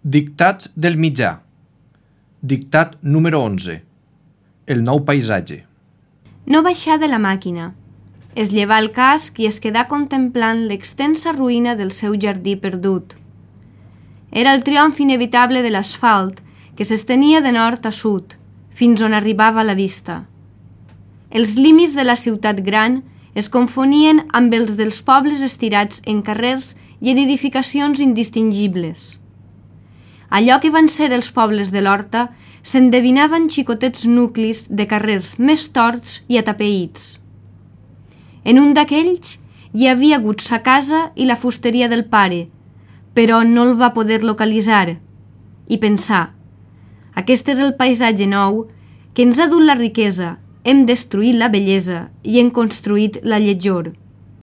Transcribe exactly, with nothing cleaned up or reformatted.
Dictats del mitjà. Dictat número onze. El nou paisatge. No baixar de la màquina. Es llevà el casc i es quedà contemplant l'extensa ruïna del seu jardí perdut. Era el triomf inevitable de l'asfalt, que s'estenia de nord a sud, fins on arribava la vista. Els límits de la ciutat gran es confonien amb els dels pobles estirats en carrers i en edificacions indistingibles. Allò que van ser els pobles de l'Horta s'endevinaven xicotets nuclis de carrers més torts i atapeïts. En un d'aquells hi havia hagut sa casa i la fusteria del pare, però no el va poder localitzar, i pensar: aquest és el paisatge nou que ens ha dut la riquesa, hem destruït la bellesa i hem construït la lletjor.